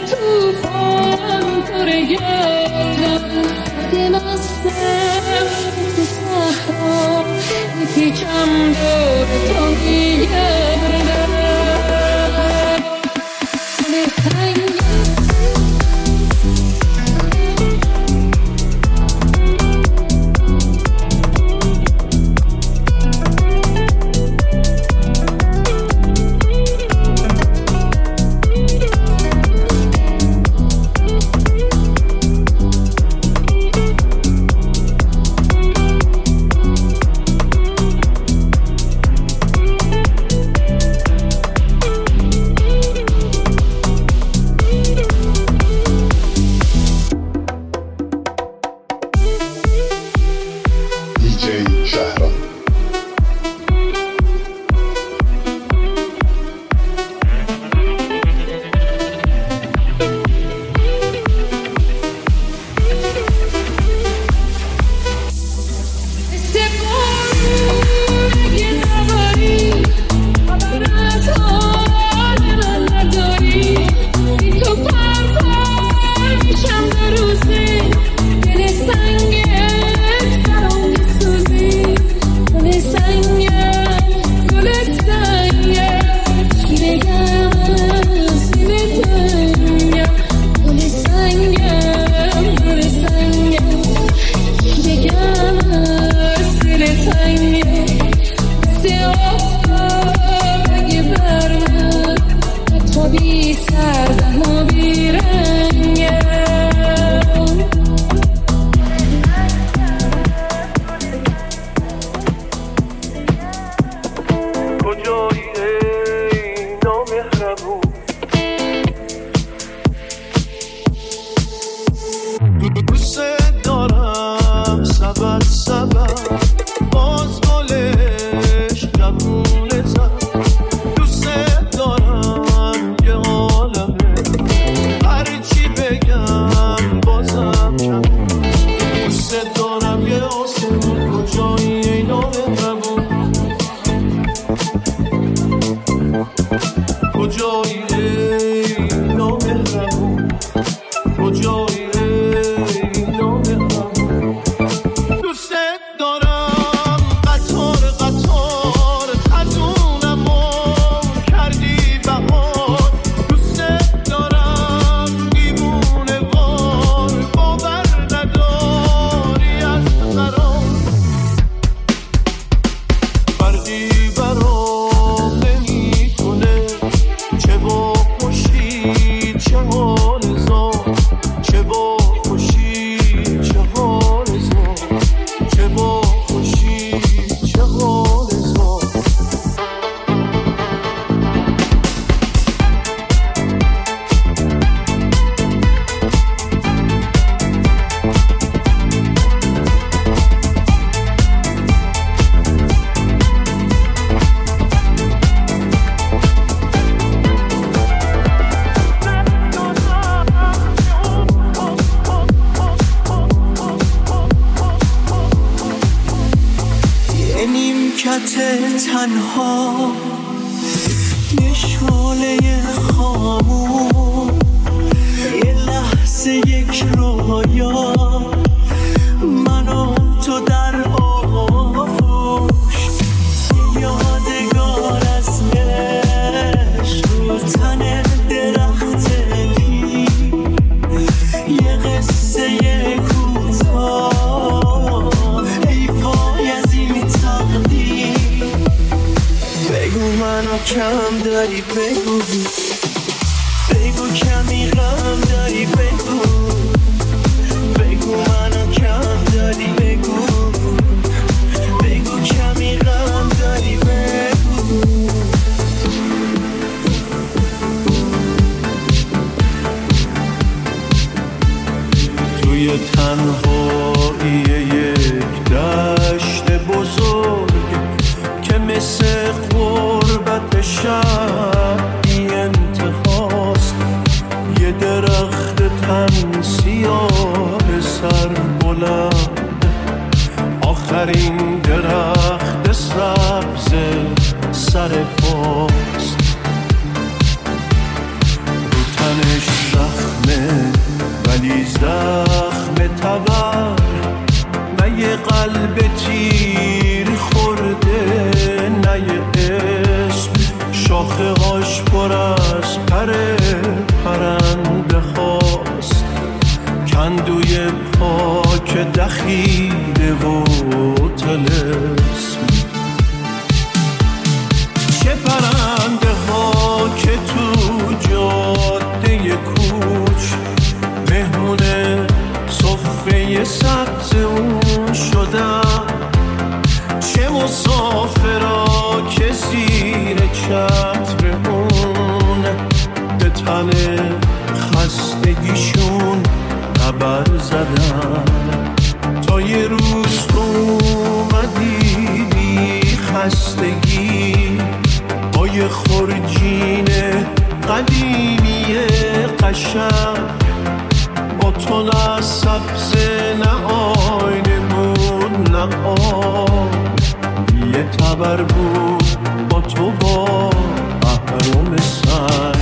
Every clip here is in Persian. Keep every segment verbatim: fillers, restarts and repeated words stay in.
توفان تو رگتم دل هستم تو صحرا میپیچم دور تو میگردم تنها یه شعله خاموش یه لحظه یک رویا منو تو در آغوش یه یادگار از عشق رو تن درخت پیر یه قصه کوتاه ای وای از این تقدیر بگو منو کم داری بگو بگو کمی غم داری بگو بگو منو کم داری بگو بگو کمی غم داری بگو توی تنهایی یک دشت بزرگ که مثل غربت شب بی انتهاست یه درخت تن سیاه سر بلند آخرین درخت سبز سر پاست رو تنش رخت خستگیشون خبر زدن. تا یه روز تو اومدی بی خستگی با یه خورجین قدیمی قشنگ، با تو نه سبز نه آینه بود نه آب، یه تبر بود با تو با اهرام سنگ.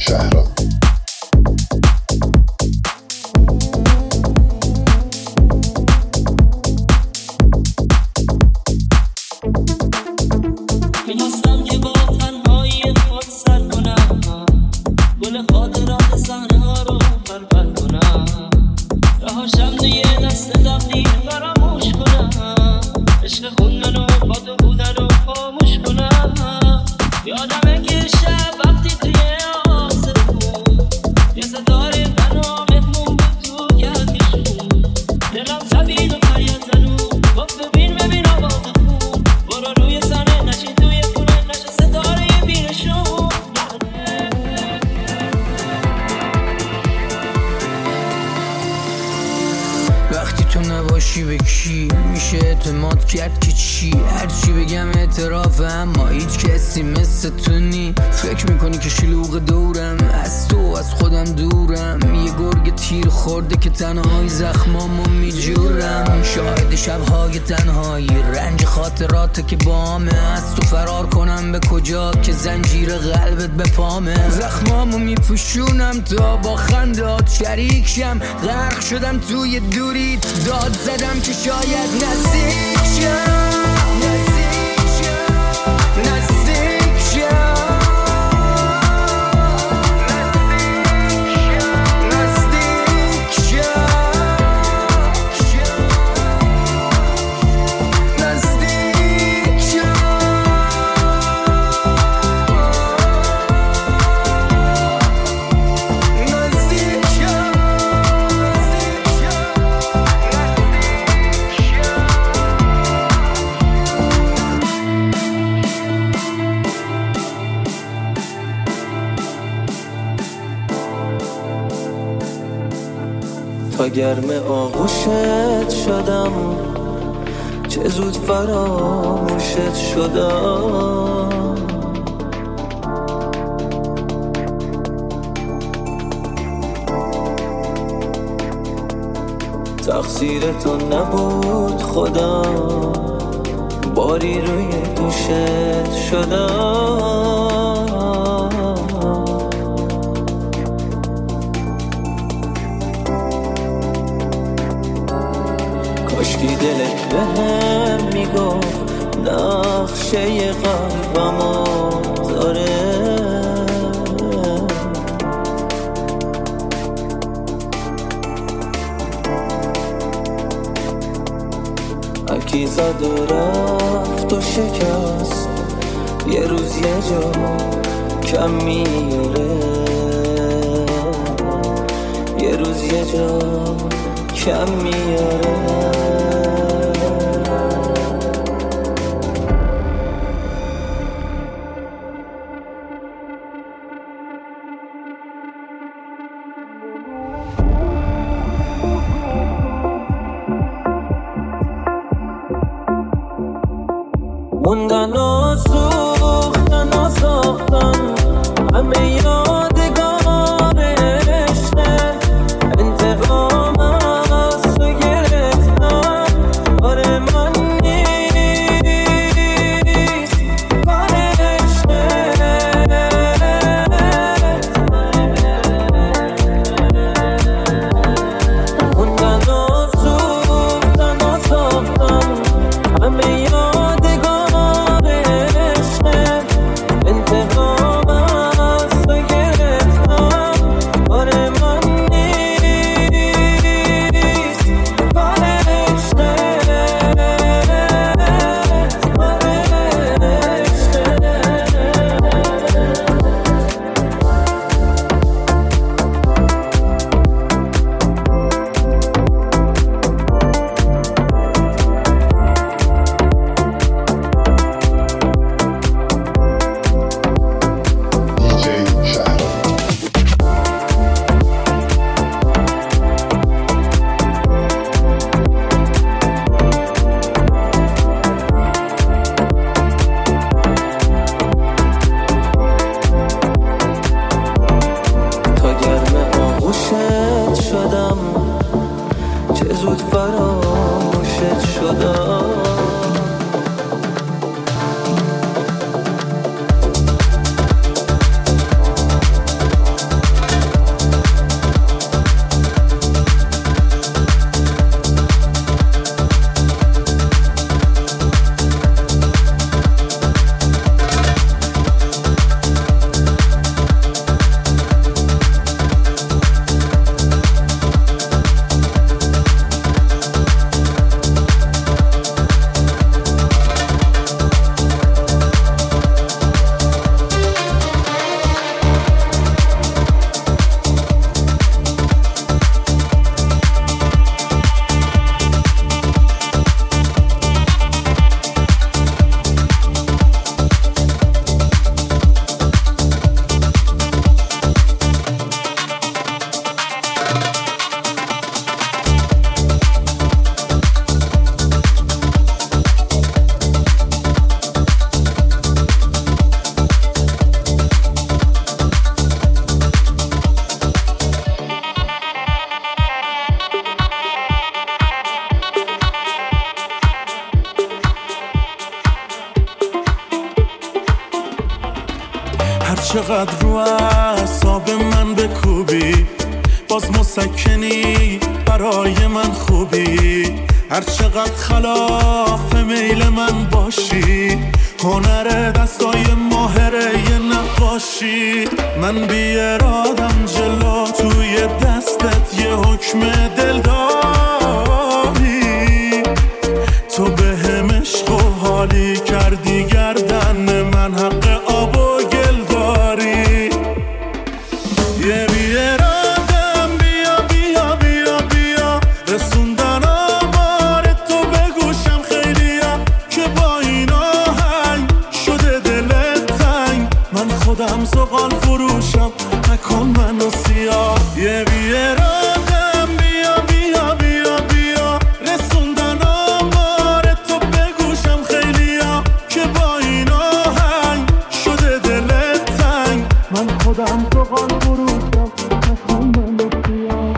شهرام. می‌خواستم که با تنهایی خود سر کنم، گل خاطرات صحنه ها رو پرپر کنم، رهاشم توی دست تقدیر فراموش کنم، عشق خوندن و با تو بودن رو خاموش کنم. یادمه که شب وقتی توی آسمون یه ستاره تنها مهمون بود تو گردشون، دلم تبید و فریاد زنون گفت ببین ببین آواز خون، برو روی صحنه نشین توی خونه نشه ستاره بینشون. وقتی تو نباشی به کی میشه اعتماد کرد که چی؟ هرچی بگم اعتراف، اما هیچ کسی مثل تو نی. فکر میکنی که شلوغ دورم، از تو از خودم دورم، یه گرگ تیر خورده که تنهایی زخمامو میجورم. شاهد شبهای تنهایی، رنج خاطراته که بامه، از تو فرار کنم به کجا که زنجیر قلبت به پامه. زخمامو میپوشونم تا با خندات شریک شم، غرق شدم توی دوری داد زدم که شاید نزدیک شم، نزدیک شم، نزدیک شم، نزدیک شم، نزدیک شم. تا گرم آغوشت شدم، چه زود فراموشت شدم. تقصیر تو نبود خودم، باری روی دوشت شدم. کاشکی دلت بهم میگفت نقشه قلبمو داره، هرکی زد و رفت و شکست، یه روز یه جا کم میاره، یه روز یه جا کم میاره. موندن و سوختن و ساختن همه یادگار عشقه، انتقام از تو گرفتم آره من نیست کار عشقه. موندن و سوختن و ساختن همه چقدر رو اعصاب من بکوبی، باز مسکنی برای من خوبی. هر چقدر خلاف میل من باشی، هنر دستای ماهره یه نقاشی. من بی ارادم جلو توی دستت یه حکم دل داری. تو به هم عشق و حالی کردی، گردن من حق آب و گل داری. یه بی ارادم بیا بیا بیا بیا، رسوندن آمار تو به گوشم خیلیا، که با این آهنگ شده دلت تنگ. من خودم زغال فروشم، نکن منو سیاه. یه بی ارادم بیا بیا بیا بیا، رسوندن آمار تو به گوشم خیلیا، که با این آهنگ شده دلت تنگ. من خودم زغال فروشم، نکن منو سیاه.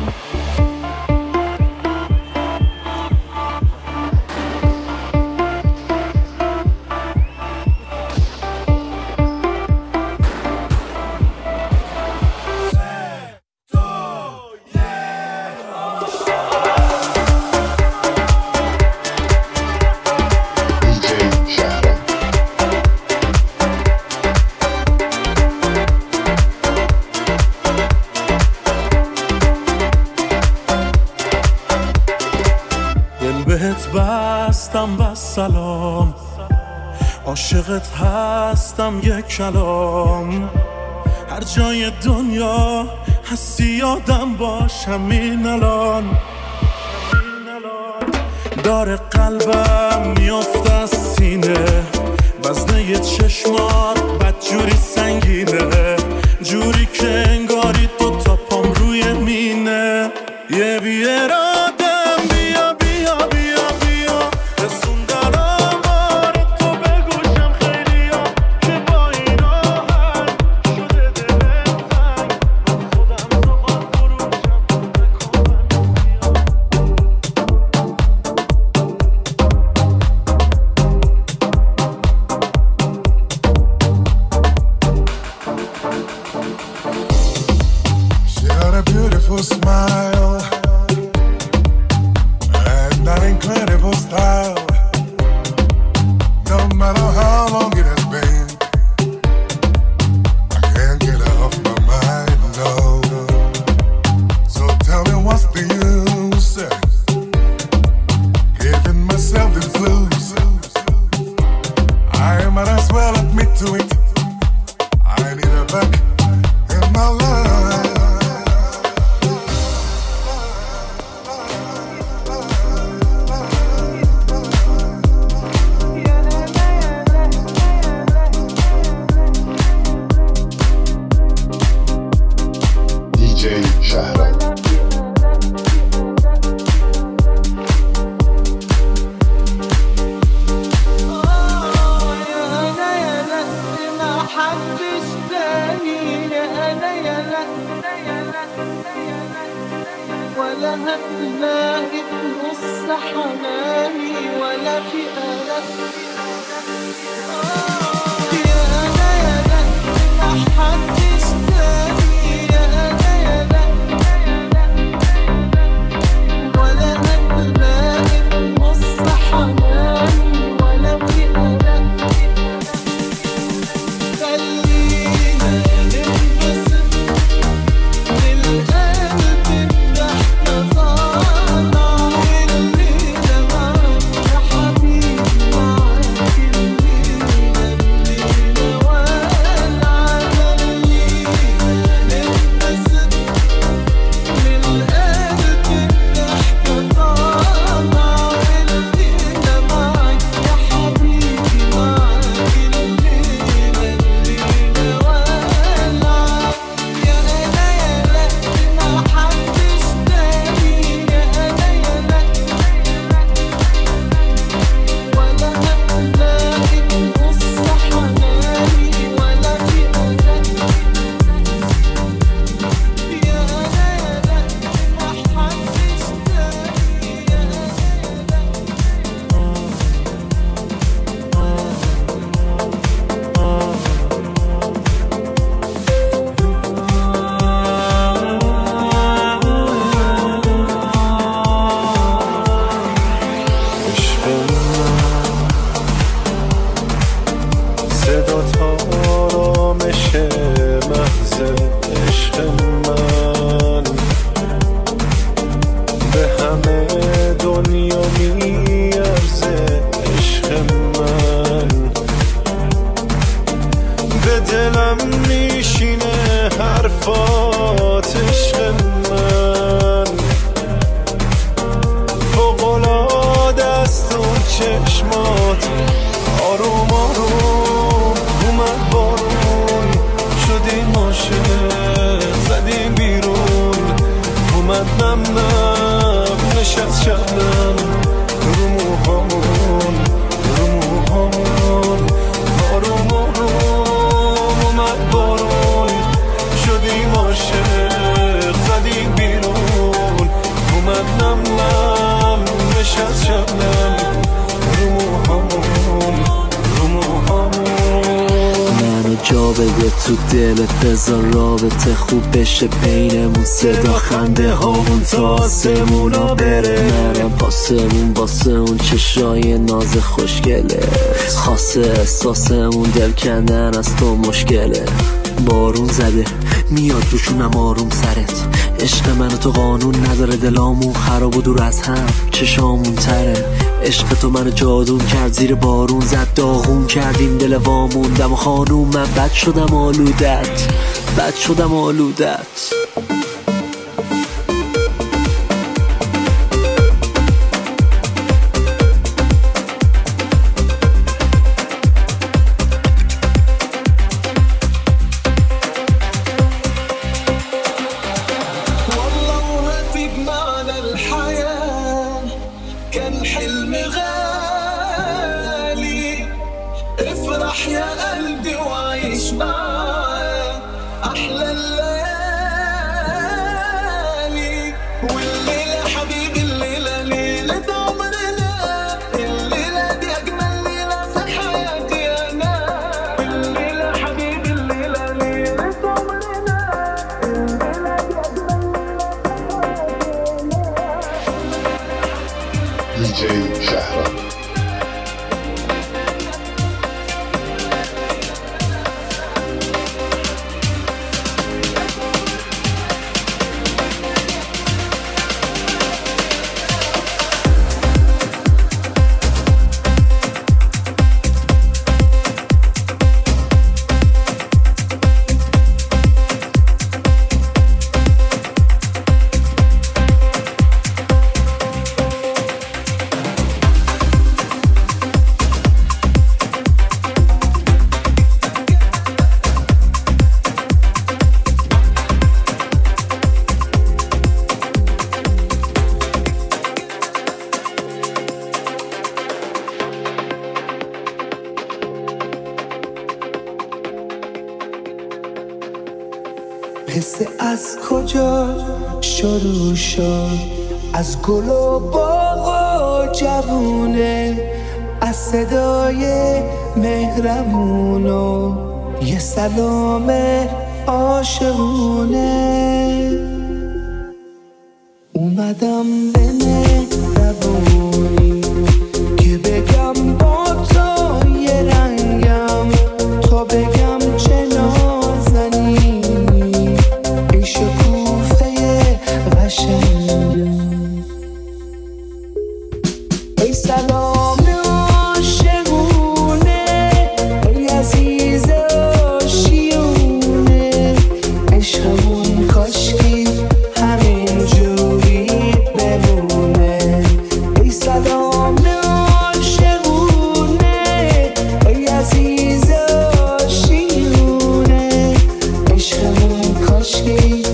بستم و سلام، عاشقت هستم یک کلام. هر جای دنیا هستی یادم باش همین الان. داره قلبم میافته از سینه، وزنه چشمات بدجوری سنگینه، جوری که انگاری دو تا پام روی مینه. یه بی ارادم بیا بیا بیا بیا، رسوندن آمار تو به گوشم خیلیا، که با این آهنگ شده دلت تنگ. من خودم زغال فروشم، نکن She had a beautiful smile and an incredible style. No matter how long it has been, I can't get her off my mind, no. So tell me what's the use, giving myself the blues. I might as well admit to it, I need her back in my life. ولا هتلاقي نص حناني ولا في قلق. يا أنا يا لا ما حدش تاني، يا أنا يا لا ولا هتلاقي نص حناني ولا في قلق. خلينا ننبسط بالقلب الضحكة طالعة، والليلة معاك يا حبيبي معاك الليلة صفات عشق من فوق‌العاده است اون چشمات آروم آروم اومد بارون شدیم عاشق زدیم بیرون اومد نم نم نشست شبنم رو موهامون رو موهامون آروم آروم اومد بارون شدیم عاشق زدیم بیرون اومد نم نم نشست شبنم رو موهامون رو موهامون منو جا بده تو دلت بذار رابطه خوب بشه بینمون صدا خنده هامون تا آسمونا بره منم پاسمون واسه اون چشای ناز خوشگله خاصه احساسمون دل کندن از تو مشکله بارون زده میاد روشونم آروم سرت عشق منو تو قانون نداره دلامون خراب و دور از هم چشامون تره عشق تو منو جادون کرد زیر بارون زد داغون کردیم دل وامون دم و خانوم من بد شدم آلودت بد شدم آلودت قصه از کجا شروع شد از گل و باغ و جوونه از صدای مهرمون و یه سلام عاشقونه اومدم به مهربونی که بگم با تو یه رنگم تا بگم چه نازنی ای شکوفه قشنگم ای سلام عاشقونه ای عزیز آشیونه عشقمون کاشکی همین جوری بمونه ای سلام عاشقونه ای عزیز آشیونه عشقمون کاشکی